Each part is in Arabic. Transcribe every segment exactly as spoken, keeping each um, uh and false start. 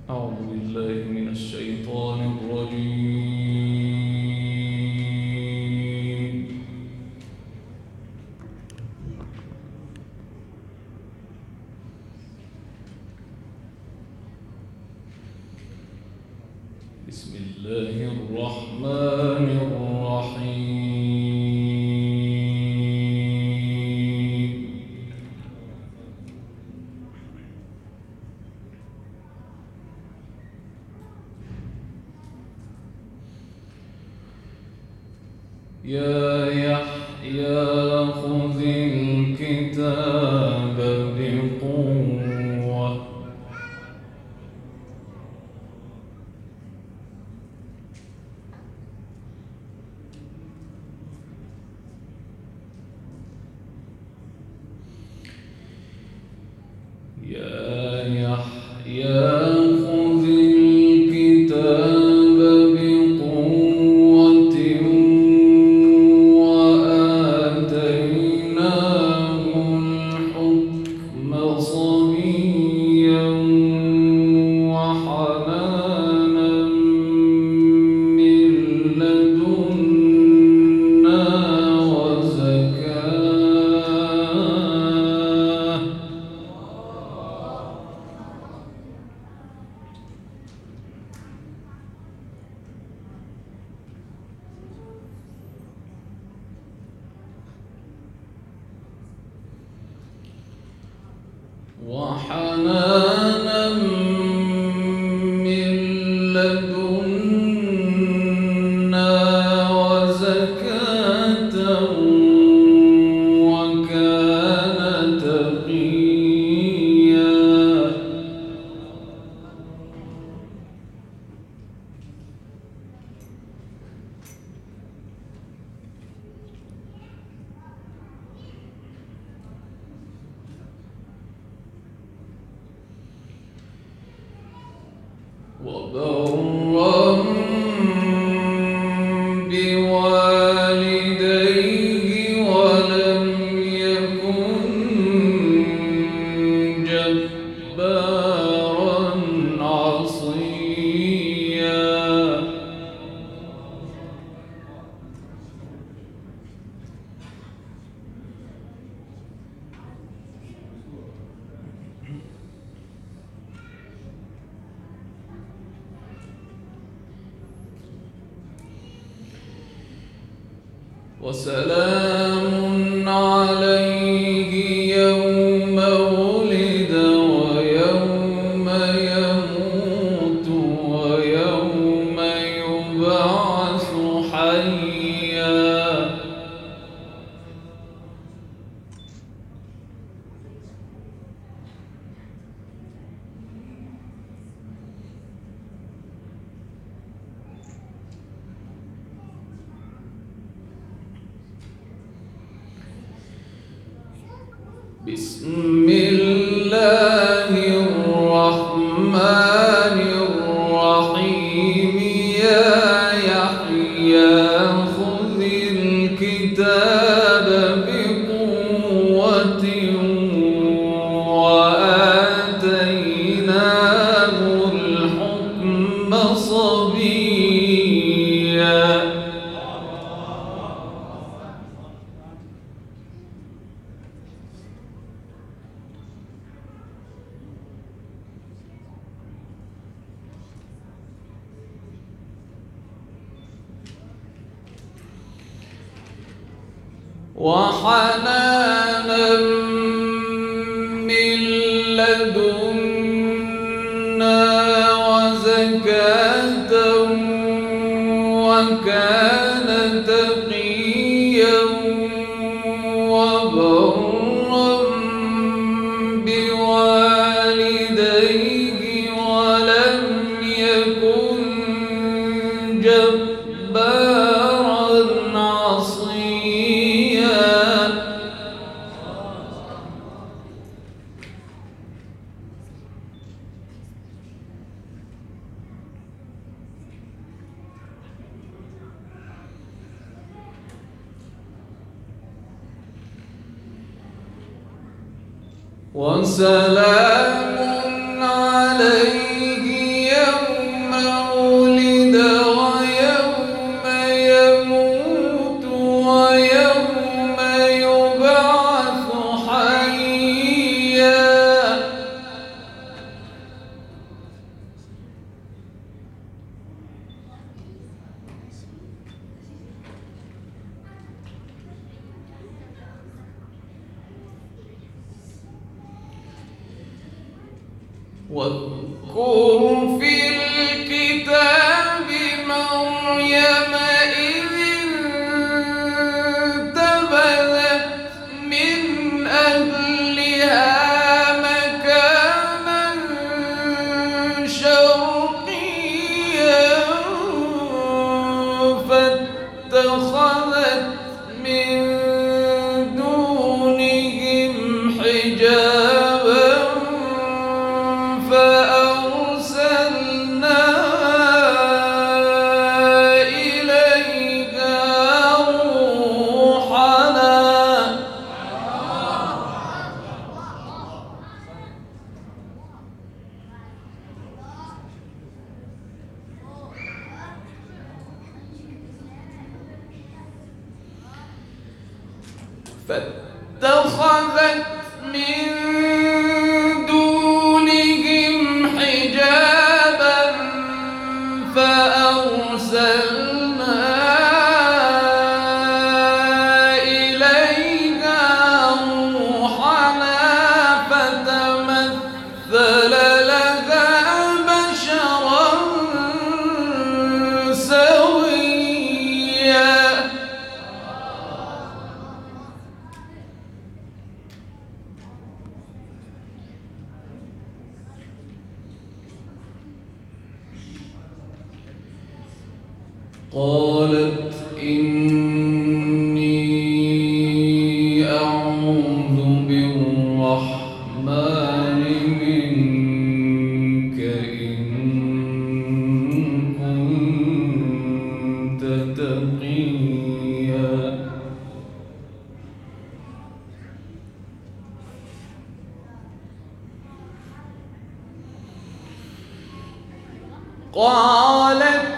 أعوذ بالله من الشيطان الرجيم. بسم الله الرحمن الرحيم. يا يحيى خذ الكتاب بقوة يا يحيى خذ الكتاب بقوة وآتيناه الحكم صبيا وحنانا من لدنا وزكاة وحنانا من لدنا وزكاة وكان تقيا وبرا بوالديه ولم يكن جبارا عصيا وسلام عليه يوم ولد ويوم يموت ويوم يبعث حيا بسم الله الرحمن الرحيم. يا يحيى خذ الكتاب بقوة وآتيناه الحكم صبيا وحنانا من لدنا وزكاة وكان تقيا وبرا بوالديه ولم يكن جبارا عصيا وسلام عليه واذكر في الكتاب مريم إذ انتبذت من أهلها مكانا شرقيا فاتخذت من دونهم حجابا فأرسلنا إليها روحنا فاتخذت من دونهم حجابا فأرسلنا إليها روحنا فتمثل لها بشرا سويا قالت إني أعوذ بالرحمن منك إن كنت تقيا قالت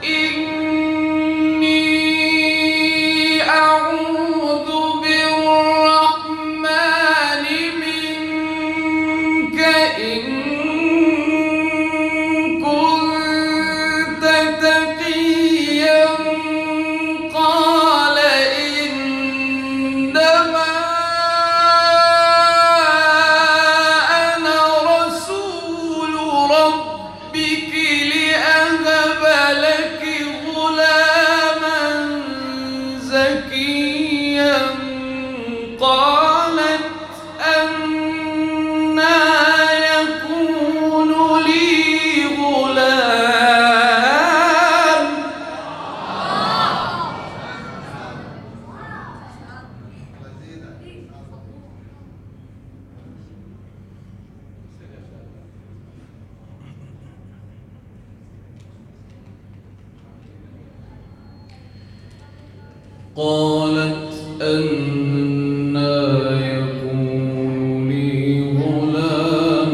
إني أعوذ بالرحمن منك إن كنت تقيا قال إنما أنا رسول ربك لأهب لك غلاما زكيا قالت أنى يكون لي غلام قالت أنى يكون لي غلام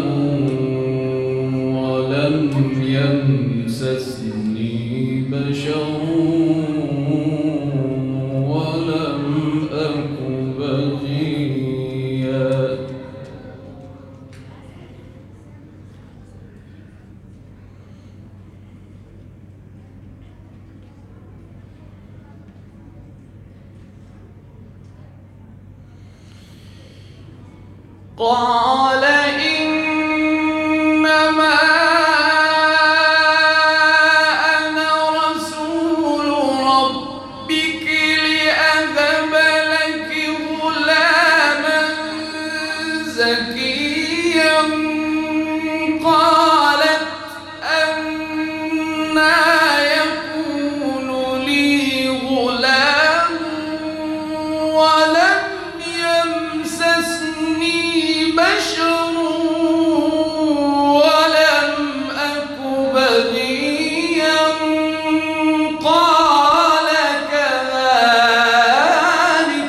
ولم يمسسني بشر ولم أك بغيا قال إنما أنا رسول ربك لأهب لك غلاما زكيا قالت أنى يكون لي غلام ولم يمسسني بشر ولم أك بغيا قال كذلك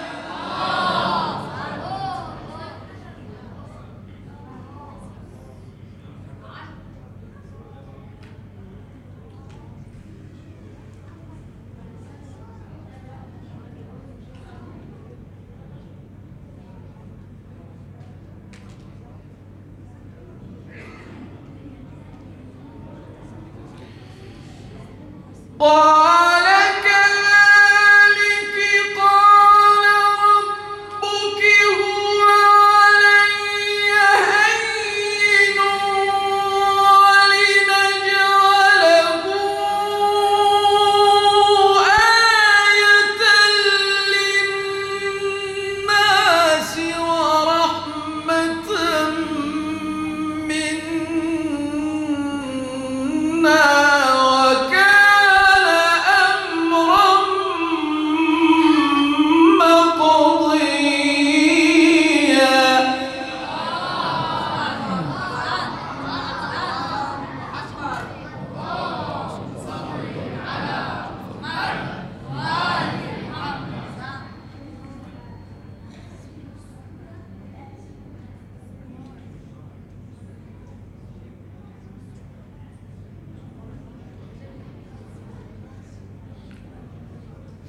قال كذلك قال ربك هو علي هين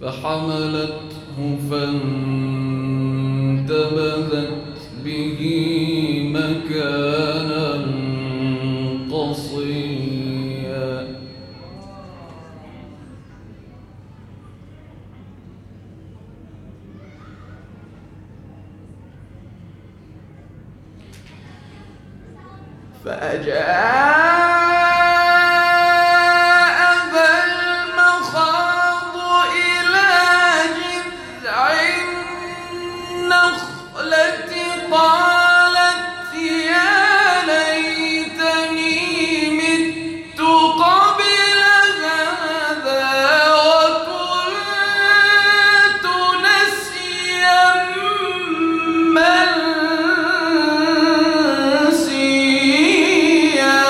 فحملته فانتبذت به مكانا قصيا فأجاءها المخاض إلى جذع النخلة قالت يا ليتني مت قبل هذا وكنت نسيا منسيا.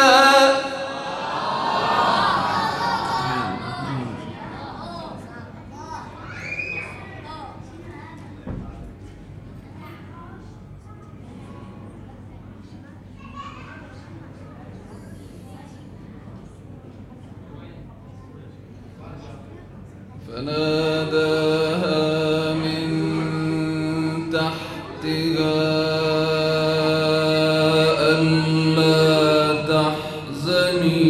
فناداها من تحتها ألا تحزني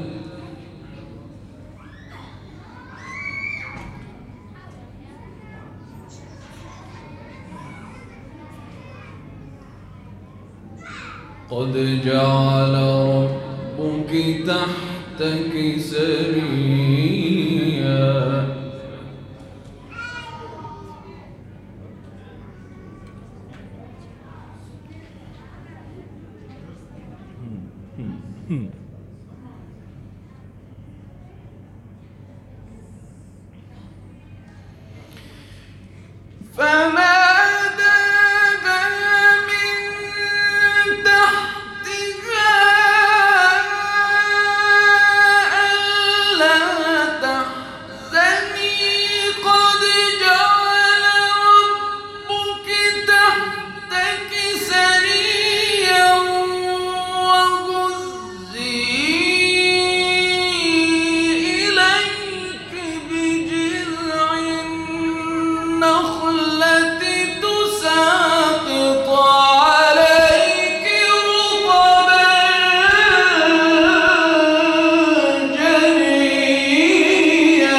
قد جعل ربك تحتك سريا. فناداها من تحتها ألا تحزني قد جعل ربك تحتك سريا وهزي إليك بجذع النخلة تساقط عليك رطبا جنيا.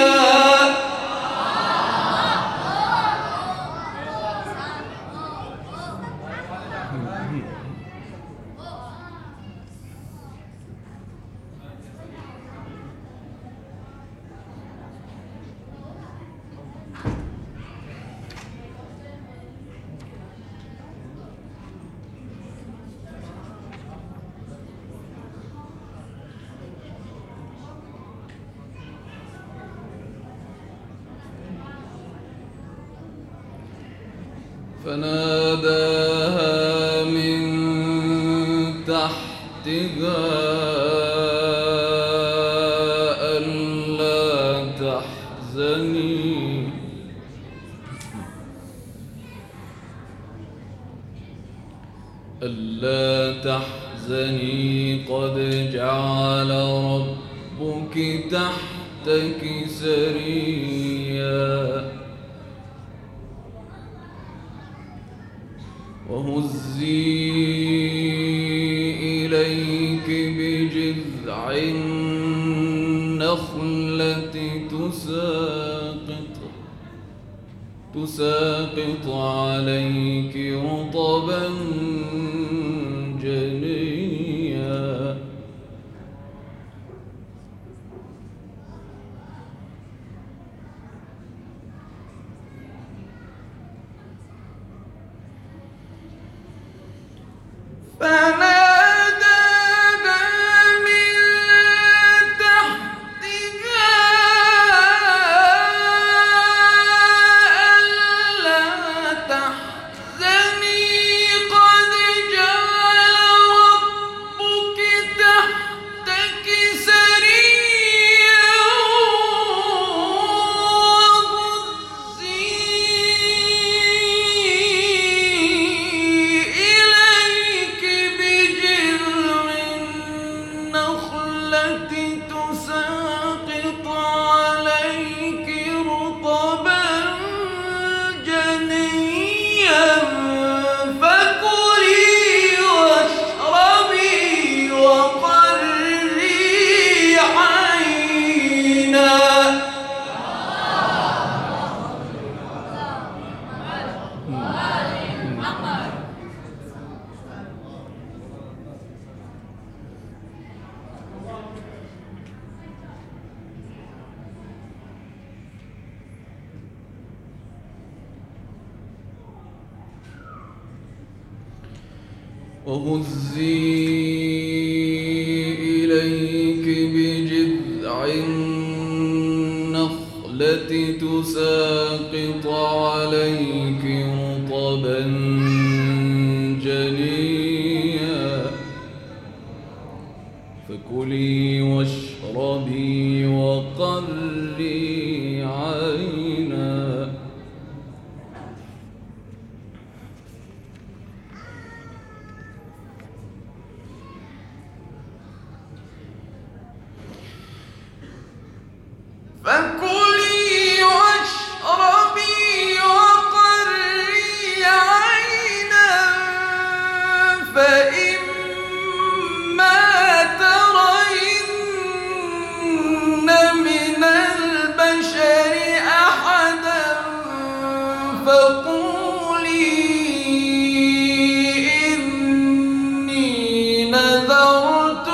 فناداها من تحتها ألا تحزني ألا تحزني قد جعل ربك تحتك سريا وهزي إليك بجذع النخلة تساقط تساقط عليك رطبا جنيا. فناداها من تحتها ألا تحزني قد وهزي إليك بجذع النخلة تساقط عليك رطبا جنيا فكلي واشربي وقري عينا فكلي واشربي وقري عينا فإما ترين من البشر أحدا فقولي إني نذرت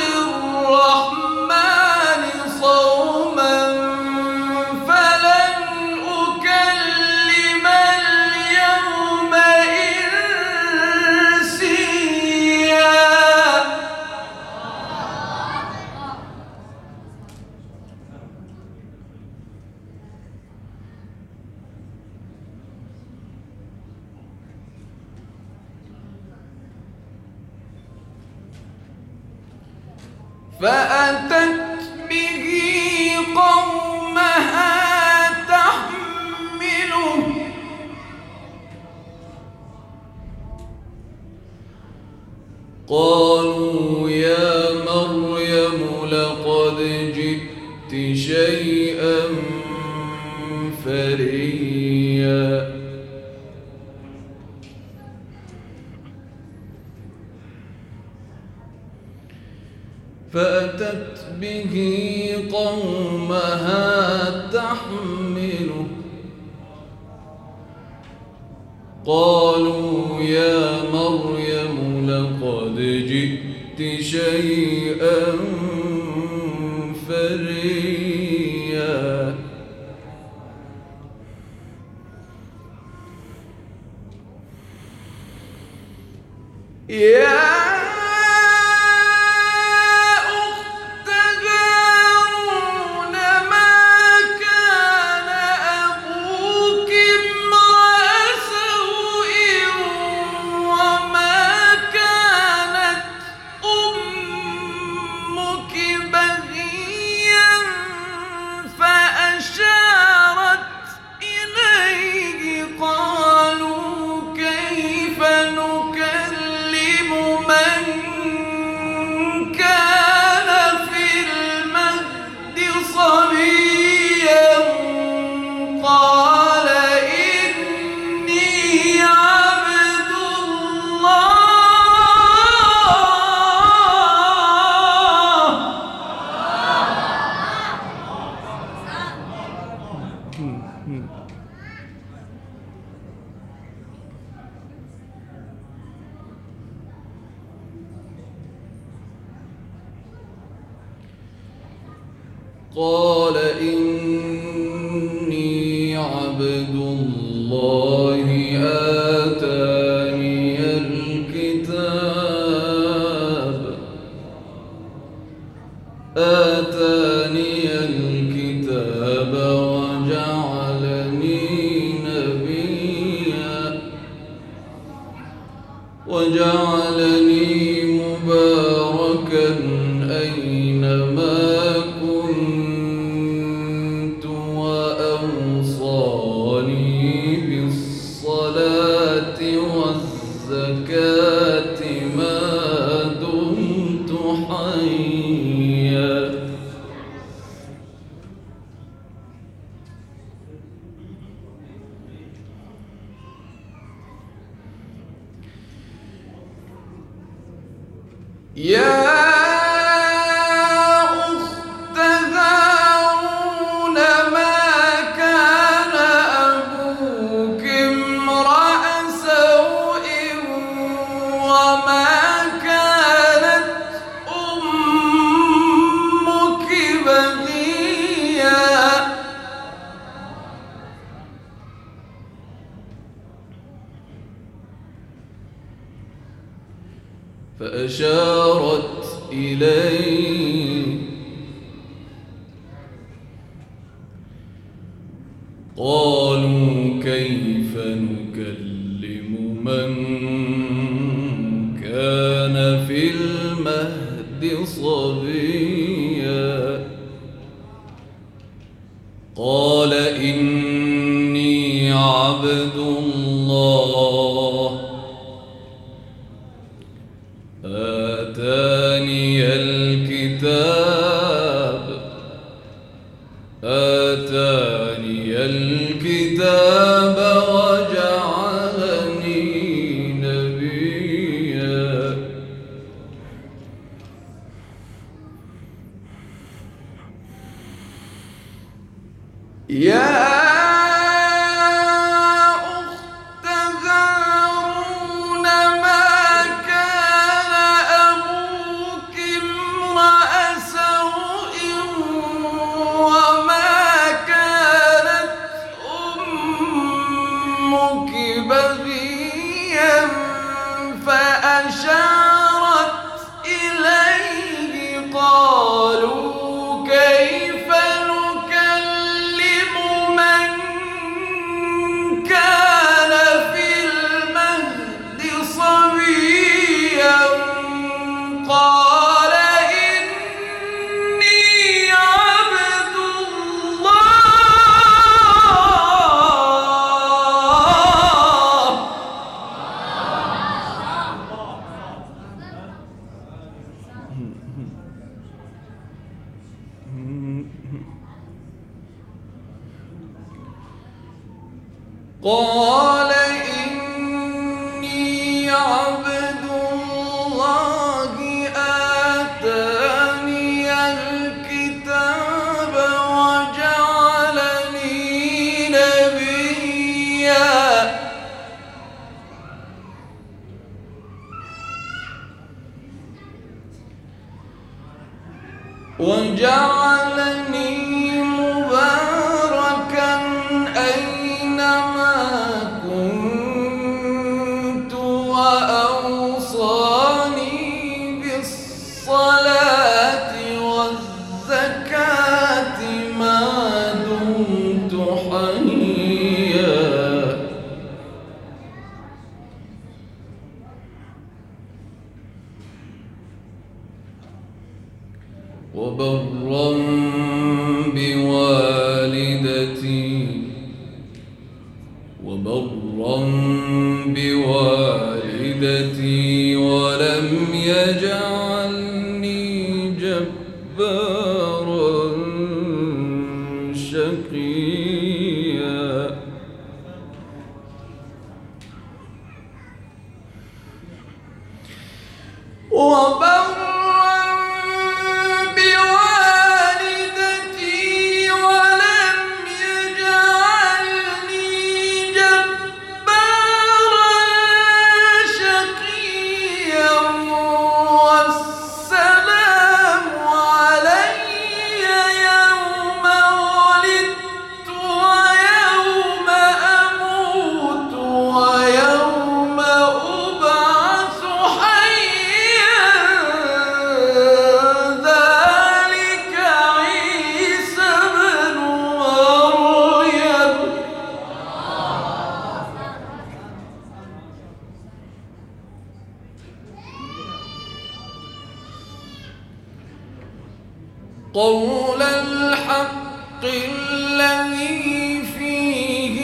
للرحمن صوما فلن أكلم اليوم إنسيا. فأتت به قومها تحمله قالوا يا مريم لقد جئت شيئا فريا فأتت به قومها تحمله قالوا يا مريم لقد جئت شيئا فريا يا قال إني عبد الله آتاني الكتاب آتاني الكتاب وجعلني نبيا وجعلني مباركا أينما كنت وأوصاني بالصلاة والزكاة ما دمت حيا يا أخت هارون ما كان أبوك امرأ سوء وما كانت أمك بغيا فأشارت إليه قالوا كيف نكلم من كان في المهد صبيا قال إني عبد الله آتاني الكتاب آتاني الكتاب وجعلني نبيا يا فأشارت إليه قالوا كيف نكلم من كان في المهد صبيا قال إني عبد قال إني عبد الله آتاني الكتاب وجعلني نبيا وجعلني مباركا أينما كنت وأوصاني بالصلاة والزكاة ما دمت حيا وبرا بوالدتي وبرا بوالدتي ولم يجعلني جبارا شقيا وبرا قول الحق الذي فيه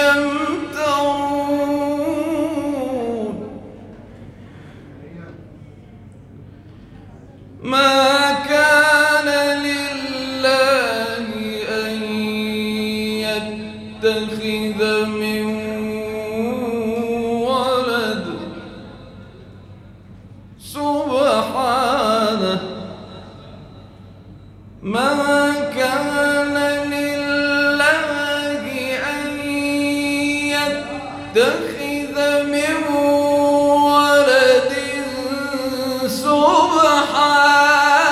يمترون ما كان لله أن يتخذ من ولد سبحانه ما كان لله أن يتخذ من ولد سبحانه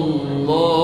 الله